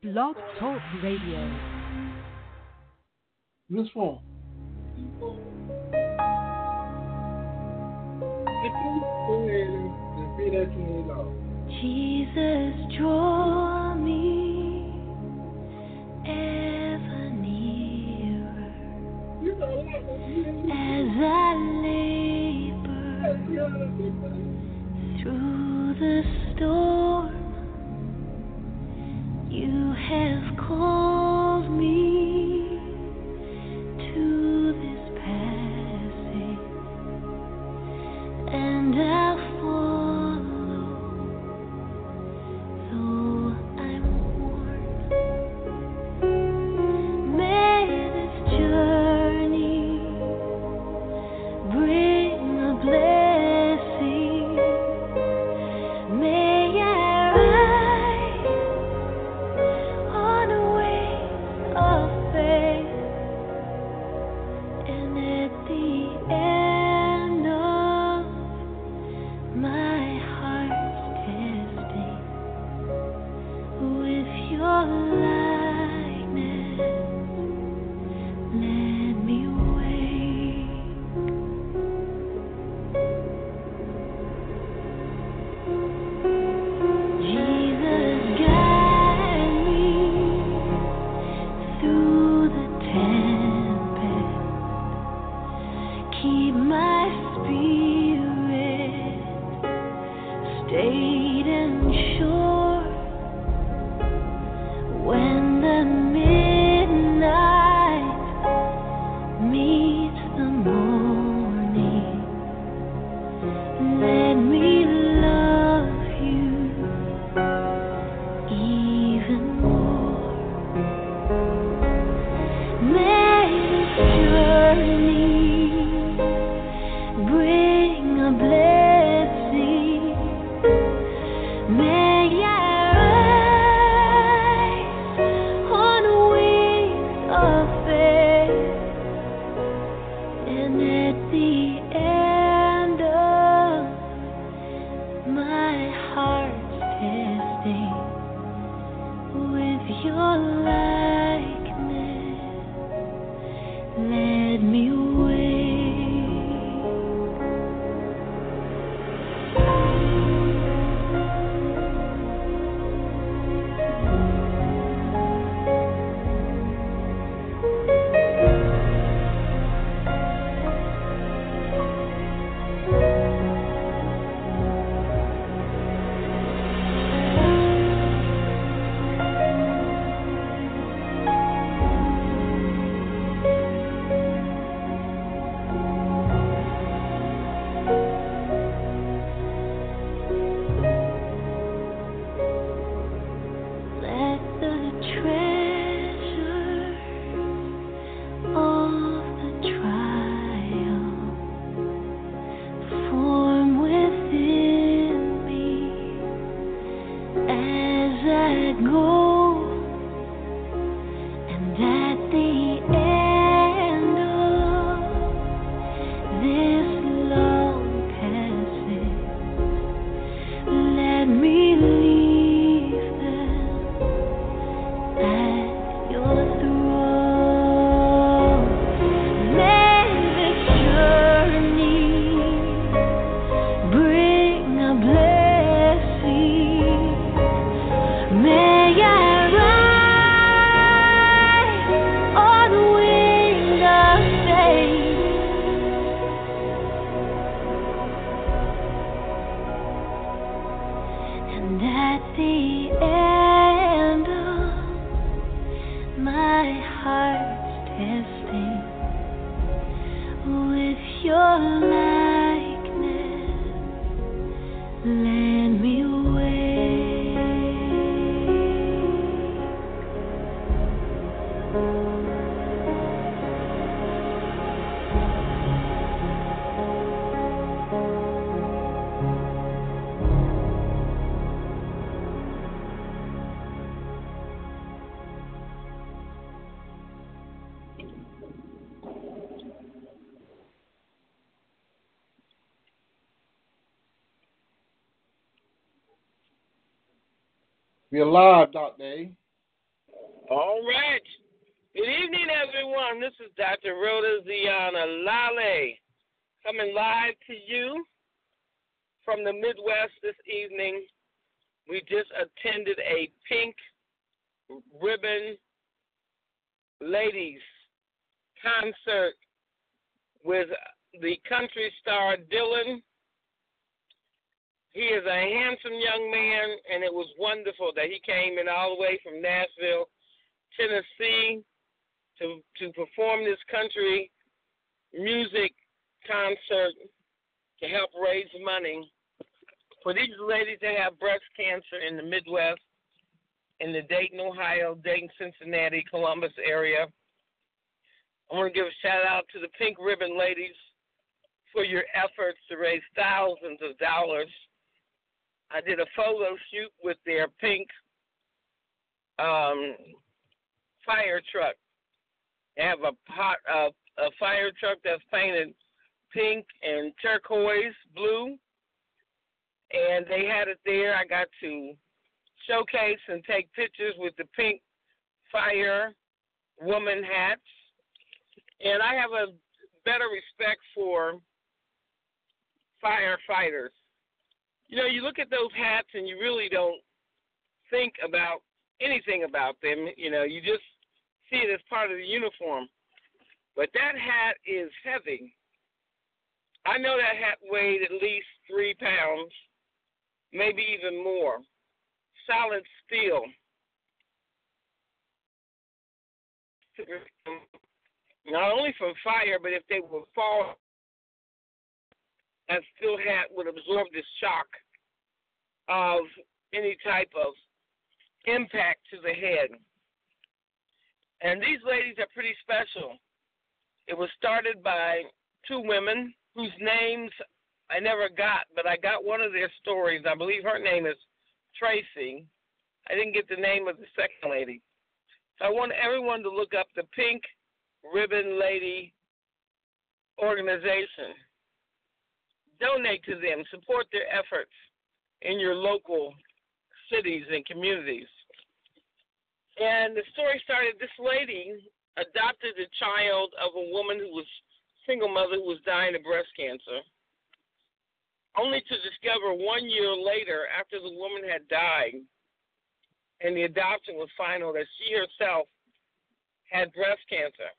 Blog Talk Radio. This one. Jesus, draw me ever nearer as I labor through the storm. You have called me to this passage, and I'll follow, though I'm worn. May this journey bring a blessing. May I rise on wings of faith, and at the end of my heart's testing, with your likeness, let me wake. Jesus, guide me through the tempest. Keep my spirit stayed and sure. When the midnight meets the morning, let me love you even more. May this journey bring a blessing. May I rise on wings of faith, and at the end of my heart's testing, with your likeness, let me wake. Let the treasure of the trial form within me as I go, and at the end of this long passage, let me leave them at your throne. May this journey bring a blessing. May I rise on wings of faith, and at the end of my heart's testing, with your likeness, let me wake. We're live, Dr. A. All right. Good evening, everyone. This is Dr. Rhoda Ziana Lale coming live to you from the Midwest this evening. We just attended a Pink Ribbon Ladies concert with the country star Dylan. He is a handsome young man, and it was wonderful that he came in all the way from Nashville, Tennessee, to perform this country music concert to help raise money for these ladies that have breast cancer in the Midwest, in the Dayton, Ohio, Dayton, Cincinnati, Columbus area. I want to give a shout out to the Pink Ribbon Ladies for your efforts to raise thousands of dollars. I did a photo shoot with their pink fire truck. They have a fire truck that's painted pink and turquoise blue, and they had it there. I got to showcase and take pictures with the pink fire woman hats, and I have a better respect for firefighters. You know, you look at those hats and you really don't think about anything about them. You know, you just see it as part of the uniform. But that hat is heavy. I know that hat weighed at least 3 pounds, maybe even more. Solid steel. Not only from fire, but if they were fall, that steel hat would absorb the shock of any type of impact to the head. And these ladies are pretty special. It was started by 2 women whose names I never got, but I got one of their stories. I believe her name is Tracy. I didn't get the name of the second lady. So I want everyone to look up the Pink Ribbon Lady organization. Donate to them. Support their efforts in your local cities and communities. And the story started, this lady adopted a child of a woman who was single mother who was dying of breast cancer, only to discover 1 year later, after the woman had died and the adoption was final, that she herself had breast cancer.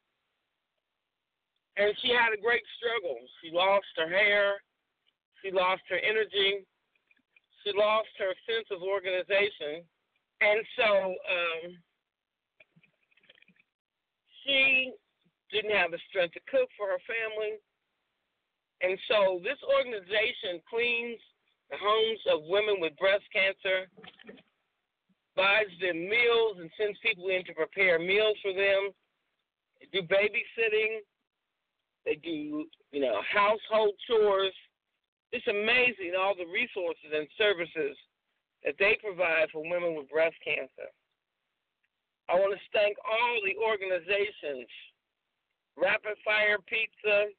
And she had a great struggle. She lost her hair. She lost her energy. She lost her sense of organization. And so she didn't have the strength to cook for her family. And so this organization cleans the homes of women with breast cancer, buys them meals and sends people in to prepare meals for them. They do babysitting. They do, household chores. It's amazing all the resources and services that they provide for women with breast cancer. I want to thank all the organizations, Rapid Fire Pizza,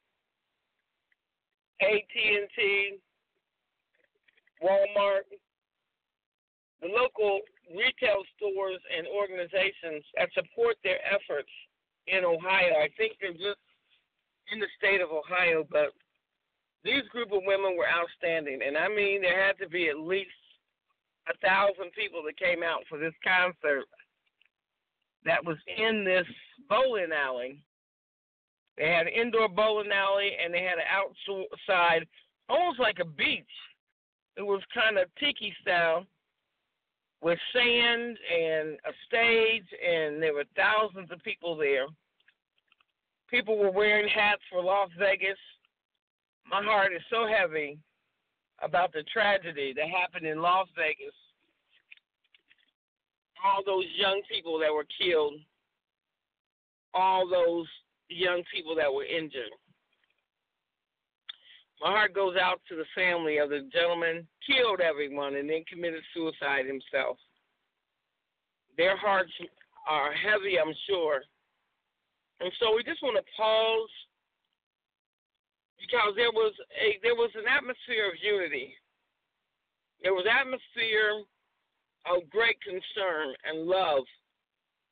AT&T, Walmart, the local retail stores and organizations that support their efforts in Ohio. I think they're just in the state of Ohio, but these group of women were outstanding. And I mean, there had to be at least 1,000 people that came out for this concert that was in this bowling alley. They had an indoor bowling alley, and they had an outside, almost like a beach. It was kind of tiki style with sand and a stage, and there were thousands of people there. People were wearing hats for Las Vegas. My heart is so heavy about the tragedy that happened in Las Vegas. All those young people that were killed, all those young people that were injured. My heart goes out to the family of the gentleman killed everyone and then committed suicide himself. Their hearts are heavy, I'm sure. And so we just want to pause because there was an atmosphere of unity. There was an atmosphere of great concern and love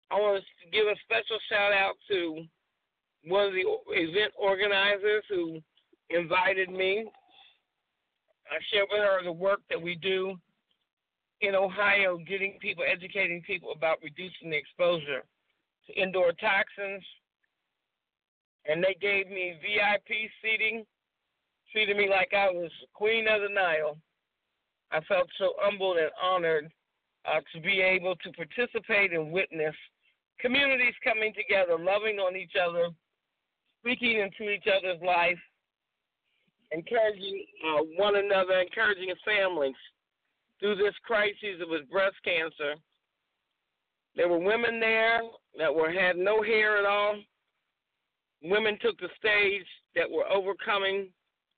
I want to give a special shout out to one of the event organizers who invited me. I shared with her the work that we do in Ohio, educating people about reducing the exposure to indoor toxins. And they gave me VIP seating, treated me like I was Queen of the Nile. I felt so humbled and honored to be able to participate and witness communities coming together, loving on each other, speaking into each other's life, encouraging one another, encouraging families through this crisis with breast cancer. There were women there that had no hair at all. Women took the stage that were overcoming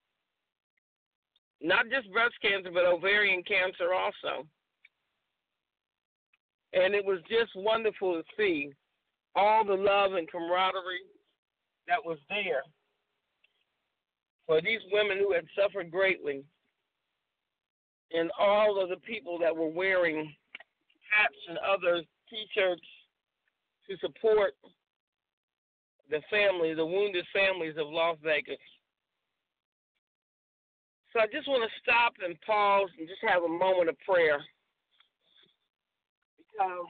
not just breast cancer, but ovarian cancer also. And it was just wonderful to see all the love and camaraderie that was there for these women who had suffered greatly, and all of the people that were wearing hats and other T-shirts to support the wounded families of Las Vegas. So I just want to stop and pause and just have a moment of prayer, because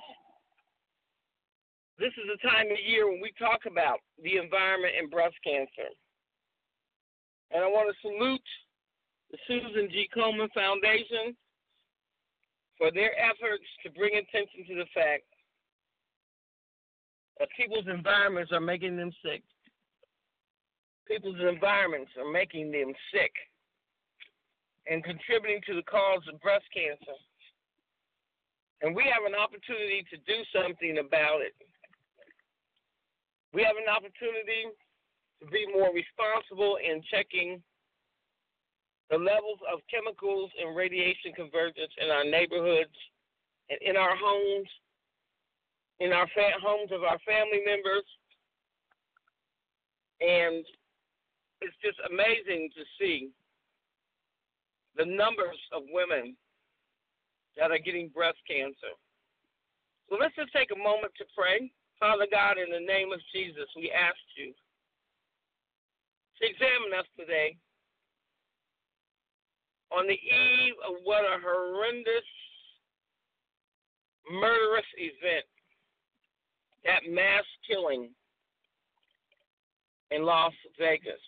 this is the time of year when we talk about the environment and breast cancer. And I want to salute the Susan G. Komen Foundation for their efforts to bring attention to the fact that people's environments are making them sick. People's environments are making them sick and contributing to the cause of breast cancer. And we have an opportunity to do something about it. We have an opportunity to be more responsible in checking the levels of chemicals and radiation convergence in our neighborhoods and in our homes, in our homes of our family members. And it's just amazing to see the numbers of women that are getting breast cancer. So let's just take a moment to pray. Father God, in the name of Jesus, we ask you to examine us today on the eve of what a horrendous, murderous event, that mass killing in Las Vegas.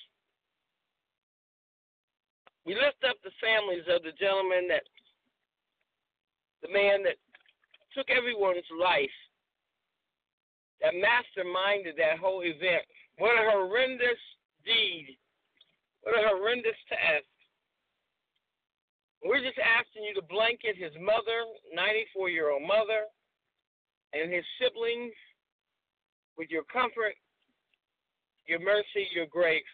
We lift up the families of the man that took everyone's life, that masterminded that whole event. What a horrendous deed. What a horrendous task. We're just asking you to blanket his mother, 94-year-old mother, and his siblings with your comfort, your mercy, your grace.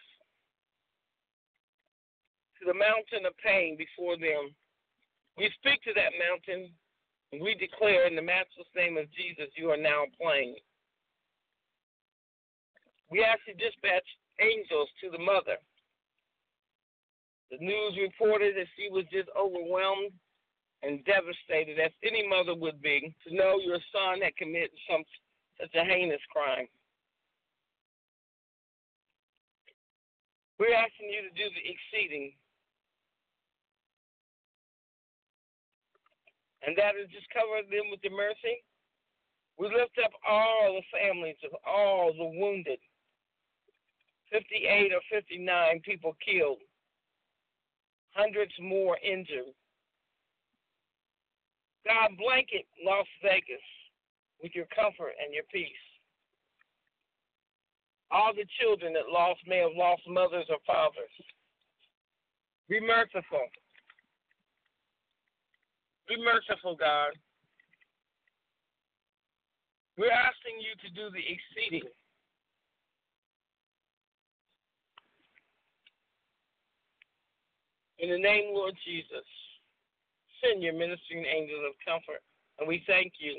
To the mountain of pain before them, we speak to that mountain, and we declare in the matchless name of Jesus, you are now plain. We ask you to dispatch angels to the mother. The news reported that she was just overwhelmed and devastated, as any mother would be, to know your son had committed such a heinous crime. We're asking you to do the exceeding, and that is just cover them with your mercy. We lift up all the families of all the wounded, 58 or 59 people killed, hundreds more injured. God, blanket Las Vegas with your comfort and your peace. All the children that may have lost mothers or fathers. Be merciful. Be merciful, God. We're asking you to do the exceeding. In the name, Lord Jesus, send your ministering angels of comfort, and we thank you.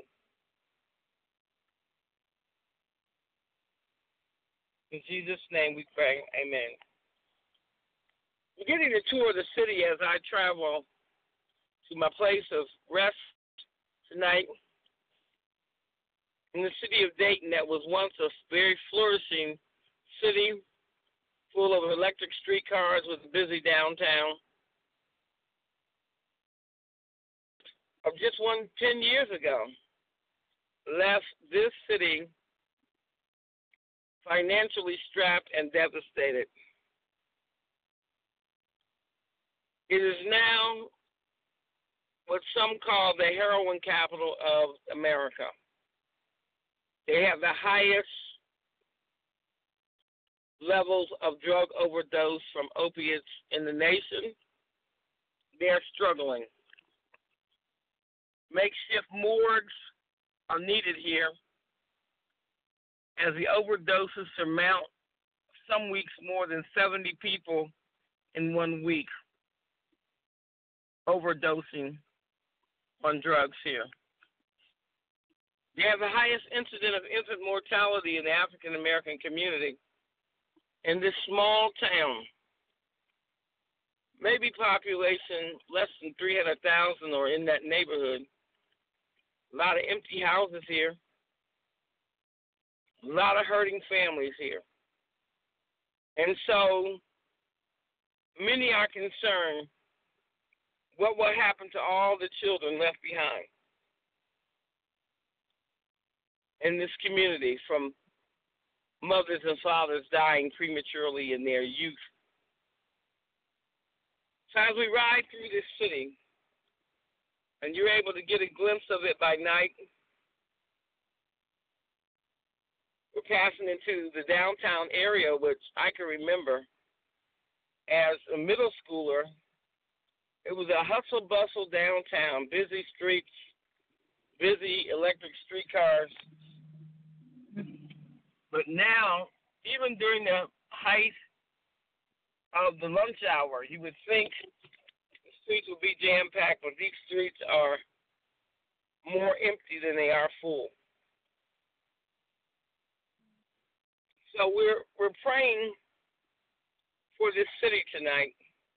In Jesus' name we pray, amen. We're getting a tour of the city as I travel to my place of rest tonight. in the city of Dayton that was once a very flourishing city full of electric streetcars with a busy downtown. Of just 10 years ago, left this city financially strapped and devastated. It is now what some call the heroin capital of America. They have the highest levels of drug overdose from opiates in the nation. They're struggling. Makeshift morgues are needed here as the overdoses surmount some weeks more than 70 people in 1 week overdosing on drugs here. They have the highest incidence of infant mortality in the African American community in this small town. Maybe population less than 300,000 or in that neighborhood. A lot of empty houses here. A lot of hurting families here. And so many are concerned what will happen to all the children left behind in this community from mothers and fathers dying prematurely in their youth. So as we ride through this city, and you're able to get a glimpse of it by night, we're passing into the downtown area, which I can remember as a middle schooler. It was a hustle-bustle downtown, busy streets, busy electric streetcars. But now, even during the height of the lunch hour, you would think the streets would be jam-packed, but these streets are more empty than they are full. So we're praying for this city tonight.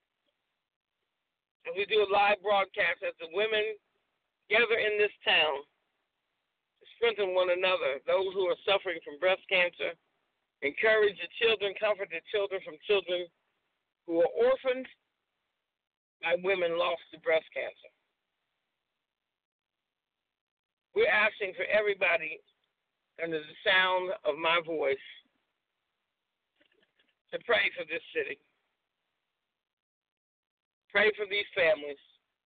And we do a live broadcast as the women gather in this town to strengthen one another, those who are suffering from breast cancer, encourage the children, comfort the children from children who are orphaned by women lost to breast cancer. We're asking for everybody under the sound of my voice to pray for this city. Pray for these families.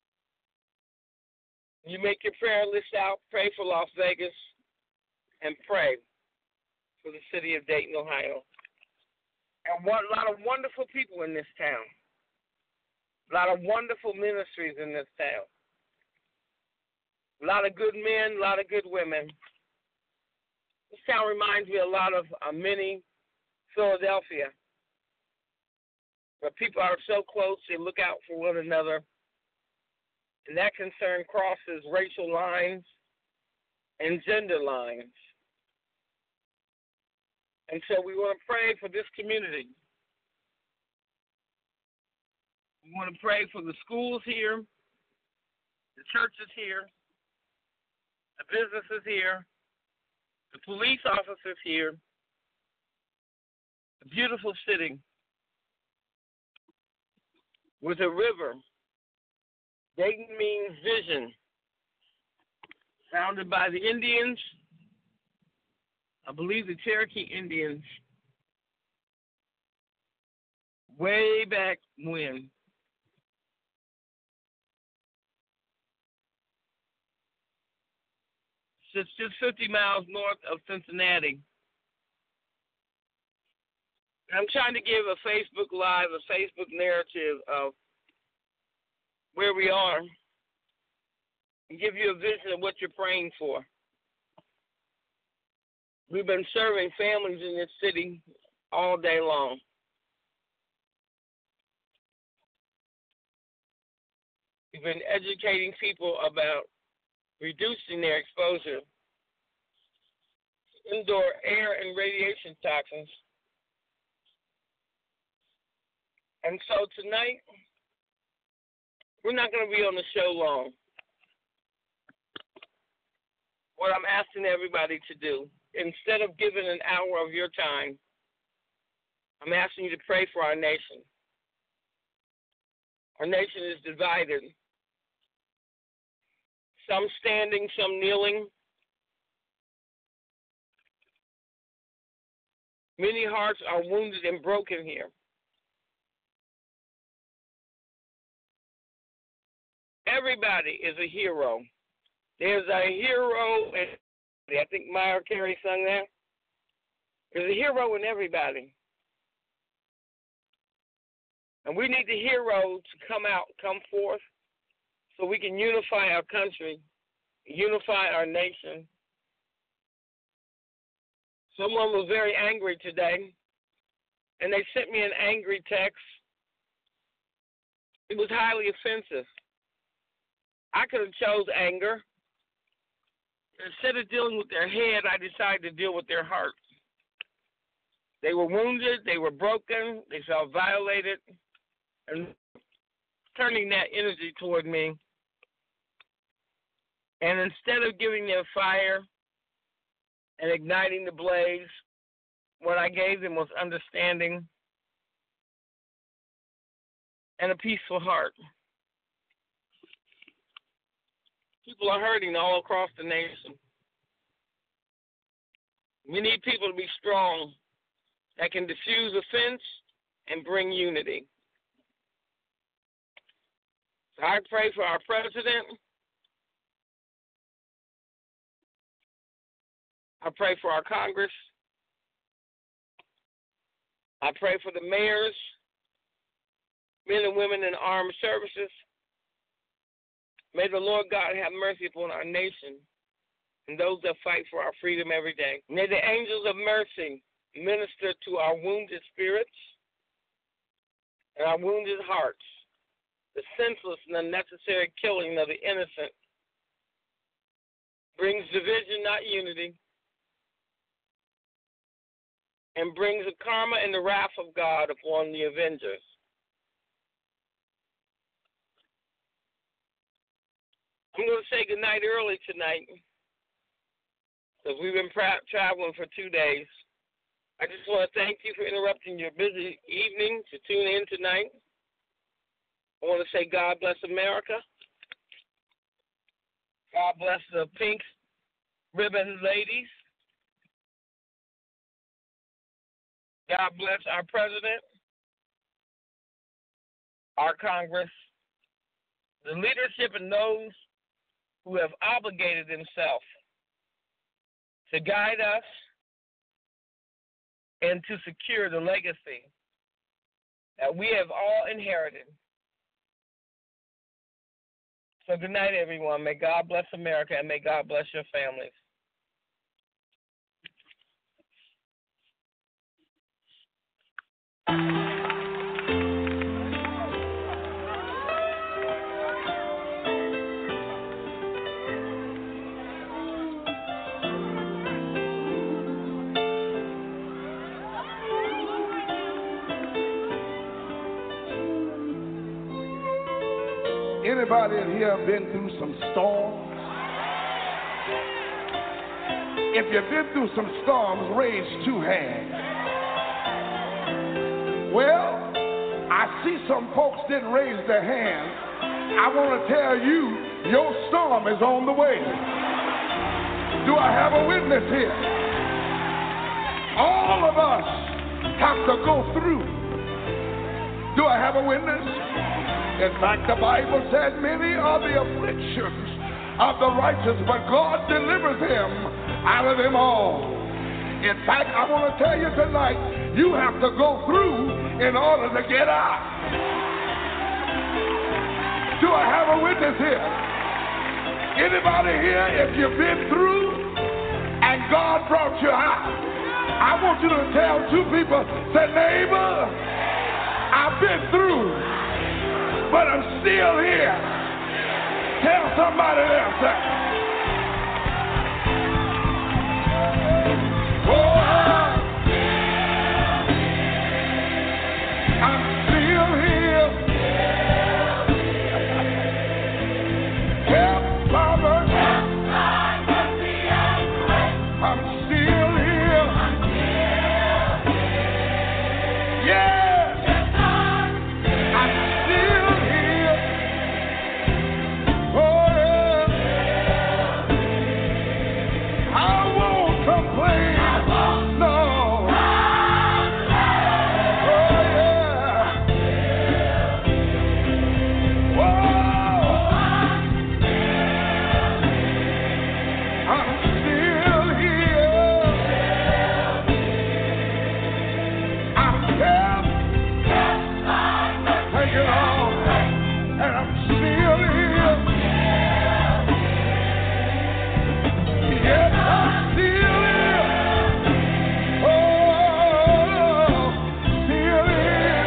You make your prayer list out, pray for Las Vegas, and pray for the city of Dayton, Ohio. And a lot of wonderful people in this town. A lot of wonderful ministries in this town. A lot of good men, a lot of good women. This town reminds me a lot of mini Philadelphia, where people are so close, they look out for one another. And that concern crosses racial lines and gender lines. And so we want to pray for this community. We want to pray for the schools here, the churches here, the businesses here, the police officers here, the beautiful city with a river. Dayton means vision. Founded by the Indians, I believe the Cherokee Indians, way back when. It's just 50 miles north of Cincinnati. I'm trying to give a Facebook Live, a Facebook narrative of where we are and give you a vision of what you're praying for. We've been serving families in this city all day long. We've been educating people about reducing their exposure to indoor air and radiation toxins. And so tonight, we're not going to be on the show long. what I'm asking everybody to do. Instead of giving an hour of your time, I'm asking you to pray for our nation. Our nation is divided. Some standing, some kneeling. Many hearts are wounded and broken here. Everybody is a hero. There's a hero in, I think Mariah Carey sung that. There's a hero in everybody. And we need the hero to come forth, so we can unify our country, unify our nation. Someone was very angry today, and they sent me an angry text. It was highly offensive. I could have chose anger. Instead of dealing with their head, I decided to deal with their heart. They were wounded, they were broken, they felt violated, and turning that energy toward me. And instead of giving them fire and igniting the blaze, what I gave them was understanding and a peaceful heart. People are hurting all across the nation. We need people to be strong that can diffuse offense and bring unity. So I pray for our president. I pray for our Congress. I pray for the mayors, men and women in armed services. May the Lord God have mercy upon our nation and those that fight for our freedom every day. May the angels of mercy minister to our wounded spirits and our wounded hearts. The senseless and unnecessary killing of the innocent brings division, not unity, and brings the karma and the wrath of God upon the avengers. I'm going to say goodnight early tonight because we've been traveling for 2 days. I just want to thank you for interrupting your busy evening to tune in tonight. I want to say God bless America. God bless the pink ribbon ladies. God bless our president, our Congress, the leadership, and those who have obligated themselves to guide us and to secure the legacy that we have all inherited. So good night, everyone. May God bless America, and may God bless your families. Anybody in here been through some storms? If you've been through some storms, raise 2 hands. Well, I see some folks didn't raise their hands. I want to tell you, your storm is on the way. Do I have a witness here? All of us have to go through. Do I have a witness? In fact, the Bible said many are the afflictions of the righteous, but God delivers him out of them all. In fact, I want to tell you tonight, you have to go through in order to get out. Do I have a witness here? Anybody here, if you've been through and God brought you out, I want you to tell 2 people, say, neighbor, I've been through, but I'm still here. Tell somebody else that. I'm still here. Help my mercy. I'm still here. Yeah. I'm still here. Oh, yeah. I won't complain. No. Oh, yeah. Whoa. I'm still here. I'm kept. Thank you, Lord. And I'm still here. Yes, I'm still here. Oh, still here.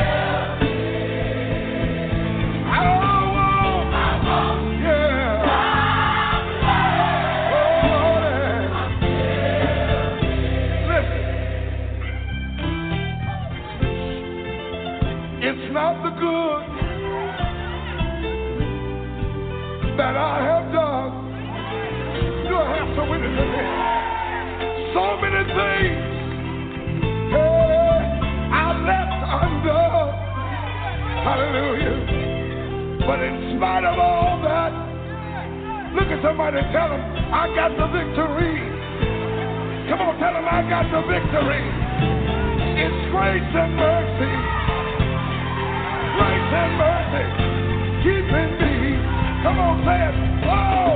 I won't. Yeah. Oh, yeah. Listen, it's not the good that I have done. Do I have some witness in here? So many things I left undone. Hallelujah. But in spite of all that, look at somebody and tell them, I got the victory. Come on, tell them I got the victory. It's grace and mercy. Grace and mercy. Keeping me. Come on, say it. Oh!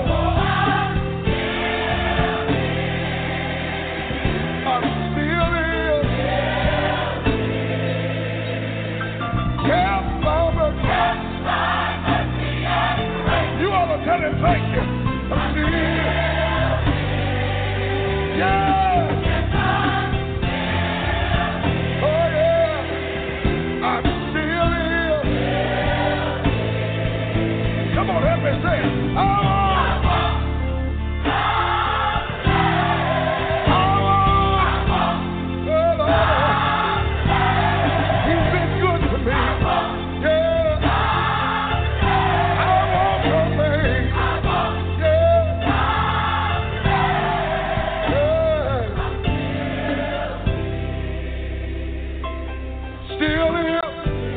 I'm still here. Kept my mercy. You ought to tell him thank you. I'm still here. Yeah. Oh, yeah. I'm still here. Come on, help me say it. Oh! He's been good to me. Yeah. I won't complain. Yeah. Still here.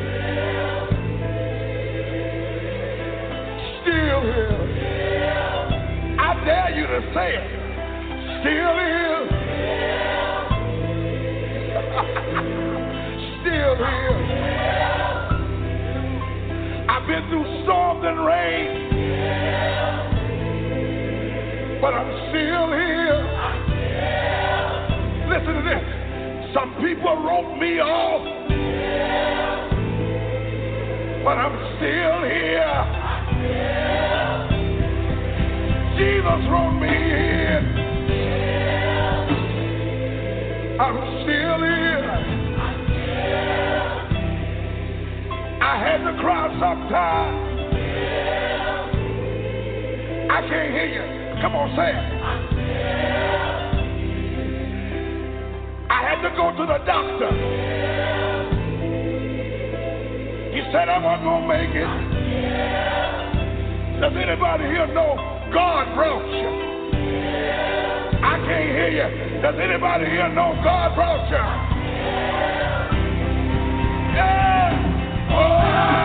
Still here. I dare you to say it. Still here. Still here. I've been through storms and rain, but I'm still here. Listen to this. Some people wrote me off, but I'm still here. Jesus wrote me in. I'm still here. I had to cry sometimes. I can't hear you. Come on, say it. I had to go to the doctor. He said I wasn't going to make it. Does anybody here know God brought you? I can't hear you. Does anybody here know God brought you? Yeah. Oh.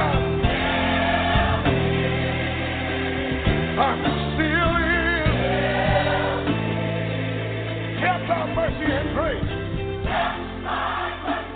I'm still here. Kept our mercy and grace.